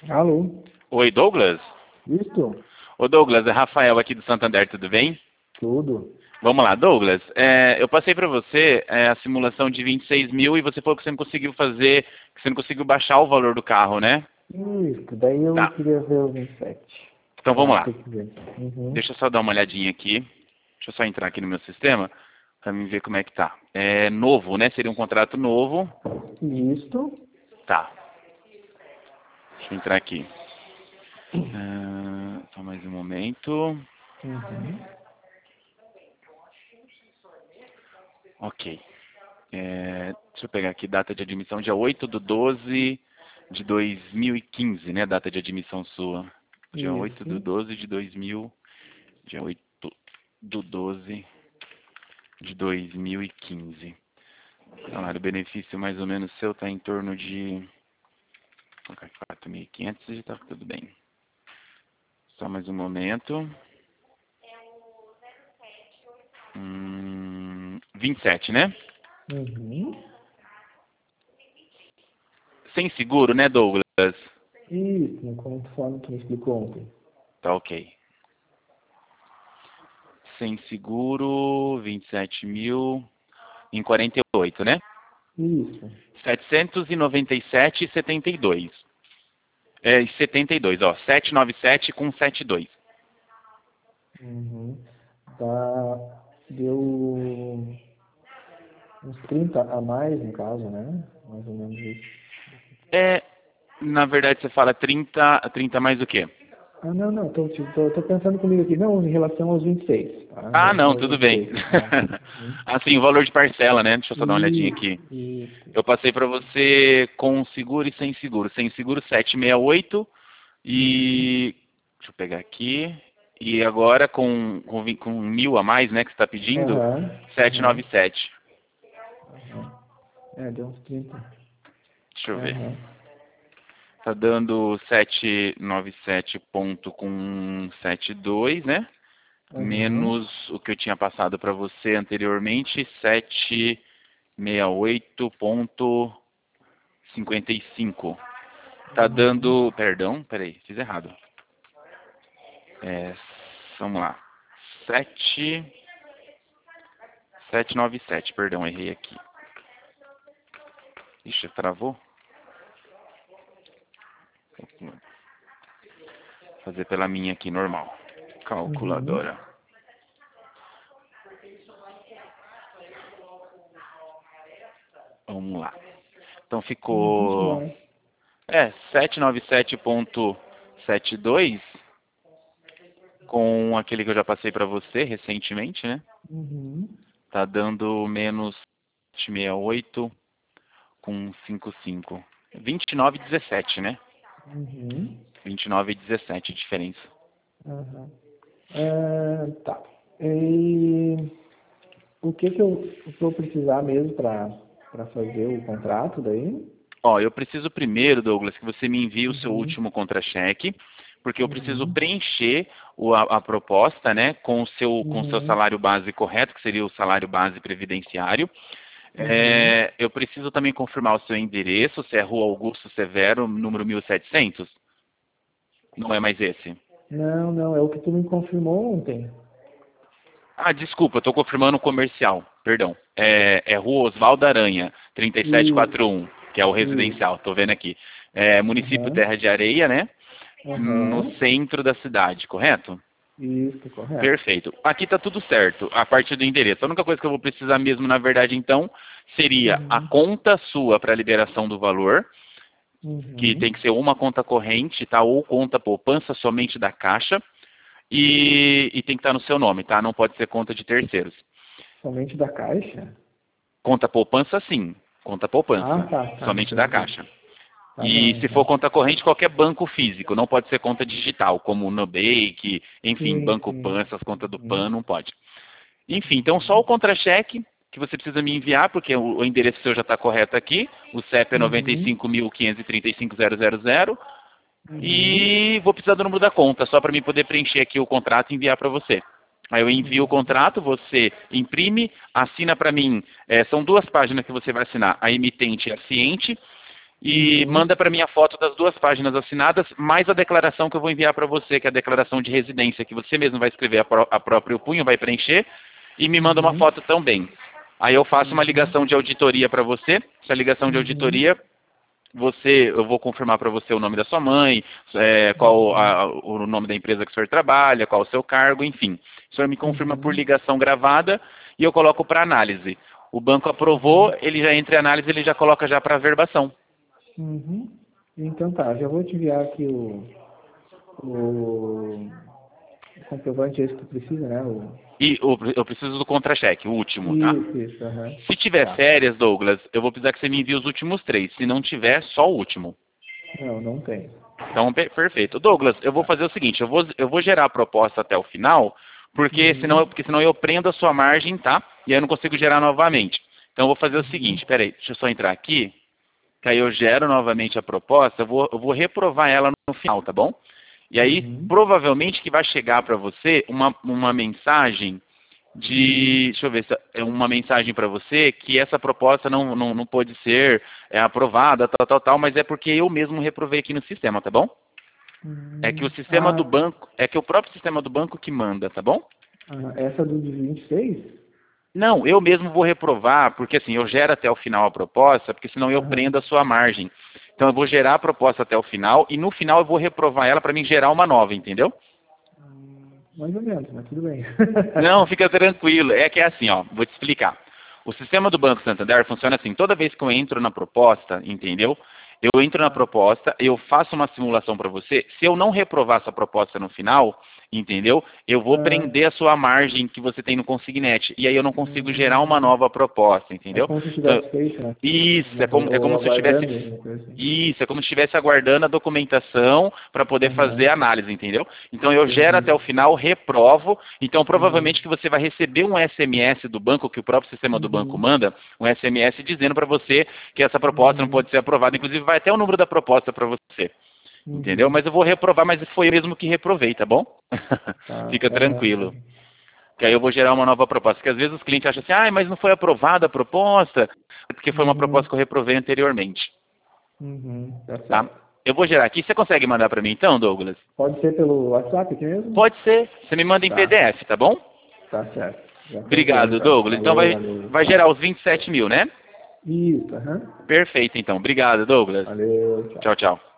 Alô? Oi, Douglas? Isto? Ô, Douglas, é Rafael aqui do Santander, tudo bem? Tudo. Vamos lá, Douglas. Eu passei para você a simulação de 26 mil e você falou que você não conseguiu fazer, que você não conseguiu baixar o valor do carro, né? Isto, daí eu Tá. queria ver os 27. Então vamos Pra lá. ter que ver. Uhum. Deixa eu só dar uma olhadinha aqui. Deixa eu só entrar aqui no meu sistema para me ver como é que tá. É novo, né? Seria um contrato novo. Isto. Tá. Deixa eu entrar aqui. Só mais um momento. Uhum. Ok. Deixa eu pegar aqui, data de admissão, dia 8/12 de 2015, né? Data de admissão sua. Dia 8 do Isso. 12 de 2000. Dia 8 do 12 de 2015. Salário benefício mais ou menos seu tá em torno de 4.500 e tá tudo bem. Só mais um momento. 27, né? Uhum. Sem seguro, né, Douglas? Isso, conforme tu me explicou ontem. Tá ok. Sem seguro, 27 mil em 48, né? Isso. 797,72. É, 72, ó. 797 com 72. Uhum. Deu uns 30 a mais, no caso, né? Mais ou menos isso. Na verdade, você fala 30 mais o quê? Ah, não, não, tô pensando comigo aqui. Não, em relação aos 26, tá? Em Ah, relação não, aos tudo bem. 26. Uhum. Assim, o valor de parcela, né? Deixa eu só dar uma olhadinha aqui. Isso. Eu passei para você com seguro e sem seguro. Sem seguro, 768 Uhum. e... Deixa eu pegar aqui. E agora com 1.000 a mais, né, que você está pedindo, Aham. Aham. 797. Aham. Deu uns 30. Deixa eu ver. Aham. Tá dando 797 ponto com 72, né? Aham. Menos o que eu tinha passado para você anteriormente, 768,55. Tá Uhum. dando, peraí, fiz errado. É, vamos lá. 797, perdão, errei aqui. Ixi, travou? Vou fazer pela minha aqui, normal. Uhum. Calculadora. Vamos lá. Então Muito ficou... bom. 797,72 com aquele que eu já passei para você recentemente, né? Uhum. Tá dando menos 768 com 55. 29,17, né? Uhum. 29,17 diferença. Aham. Tá. E o que eu vou precisar mesmo para fazer o contrato daí? Ó, eu preciso primeiro, Douglas, que você me envie o seu Uhum. último contra-cheque, porque eu preciso Uhum. preencher a proposta, né, com o seu Uhum. salário base correto, que seria o salário base previdenciário. Uhum. Eu preciso também confirmar o seu endereço, se é Rua Augusto Severo, número 1700. Não é mais esse. Não, não, é o que tu me confirmou ontem. Ah, desculpa, estou confirmando o comercial, perdão. É Rua Osvaldo Aranha, Isso, 3741, que é o isso. residencial, estou vendo aqui. Município Aham. Terra de Areia, né? No Aham. centro da cidade, correto? Isso, correto. Perfeito. Aqui está tudo certo, a partir do endereço. A única coisa que eu vou precisar mesmo, na verdade, então, seria a Uhum. conta sua para liberação do valor, que tem Uhum. que ser uma conta corrente, tá? Ou conta poupança somente da Caixa, e tem que estar no seu nome, tá? Não pode ser conta de terceiros. Somente da Caixa? Conta poupança, sim. Conta Ah, poupança, tá, somente da entendi. Caixa. Tá E bom, se for então. conta corrente, qualquer banco físico, não pode ser conta digital, como o Nubank, enfim, Sim, Banco sim. Pan, essas contas do Uhum. Pan, não pode. Enfim, então só Uhum. o contra-cheque que você precisa me enviar, porque o endereço seu já está correto aqui, o CEP é Uhum. 95.535.000, Uhum. e vou precisar do número da conta, só para mim poder preencher aqui o contrato e enviar para você. Aí eu envio o Uhum. contrato, você imprime, assina para mim, são duas páginas que você vai assinar, a emitente e a ciente, e manda para mim a foto das 2 páginas assinadas, mais a declaração que eu vou enviar para você, que é a declaração de residência, que você mesmo vai escrever a próprio punho, vai preencher, e me manda uma foto também. Aí eu faço uma ligação de auditoria para você. Essa ligação de auditoria, eu vou confirmar para você o nome da sua mãe, o nome da empresa que o senhor trabalha, qual o seu cargo, enfim. O senhor me confirma por ligação gravada e eu coloco para análise. O banco aprovou, ele já entra em análise, ele já coloca já para averbação. Então tá, já vou te enviar aqui o comprovante esse que tu precisa, né? E eu preciso do contra-cheque, o último, tá? Isso, Se tiver férias, Douglas, eu vou precisar que você me envie os últimos 3. Se não tiver, só o último. Não tem. Então, perfeito. Douglas, eu vou fazer o seguinte, eu vou gerar a proposta até o final, porque senão eu prendo a sua margem, tá? E aí eu não consigo gerar novamente. Então eu vou fazer o seguinte, peraí, deixa eu só entrar aqui, que aí eu gero novamente a proposta, eu vou reprovar ela no final, tá bom? E aí, provavelmente que vai chegar para você uma mensagem deixa eu ver, uma mensagem para você que essa proposta não pode ser aprovada, tal, mas é porque eu mesmo reprovei aqui no sistema, tá bom? É que o sistema do banco, é que o próprio sistema do banco que manda, tá bom? Essa do de 26? Não, eu mesmo vou reprovar, porque assim, eu gero até o final a proposta, porque senão eu prendo a sua margem. Então eu vou gerar a proposta até o final, e no final eu vou reprovar ela para mim gerar uma nova, entendeu? Mais ou menos, mas tudo bem. Não, fica tranquilo. É que é assim, ó, vou te explicar. O sistema do Banco Santander funciona assim, toda vez que eu entro na proposta, entendeu? Eu entro na proposta, eu faço uma simulação para você, se eu não reprovar essa proposta no final, entendeu? Eu vou prender a sua margem que você tem no Consignet, e aí eu não consigo gerar uma nova proposta, entendeu? É como se tivesse feito, né? Isso, é como se eu estivesse... Isso, é como se estivesse aguardando a documentação para poder fazer a análise, entendeu? Então eu gero até o final, reprovo, então provavelmente que você vai receber um SMS do banco, que o próprio sistema do banco manda, um SMS dizendo para você que essa proposta não pode ser aprovada, inclusive vai até o número da proposta para você. Entendeu? Mas eu vou reprovar, mas foi eu mesmo que reprovei, tá bom? Fica tranquilo. Que aí eu vou gerar uma nova proposta. Porque às vezes os clientes acham assim, mas não foi aprovada a proposta, porque foi uma proposta que eu reprovei anteriormente. Tá? Eu vou gerar aqui. Você consegue mandar para mim então, Douglas? Pode ser pelo WhatsApp aqui mesmo? Pode ser. Você me manda em PDF, tá bom? Tá certo. Obrigado, Douglas. Então vai gerar os 27 mil, né? Isso, Perfeito, então. Obrigado, Douglas. Valeu, Tchau, tchau.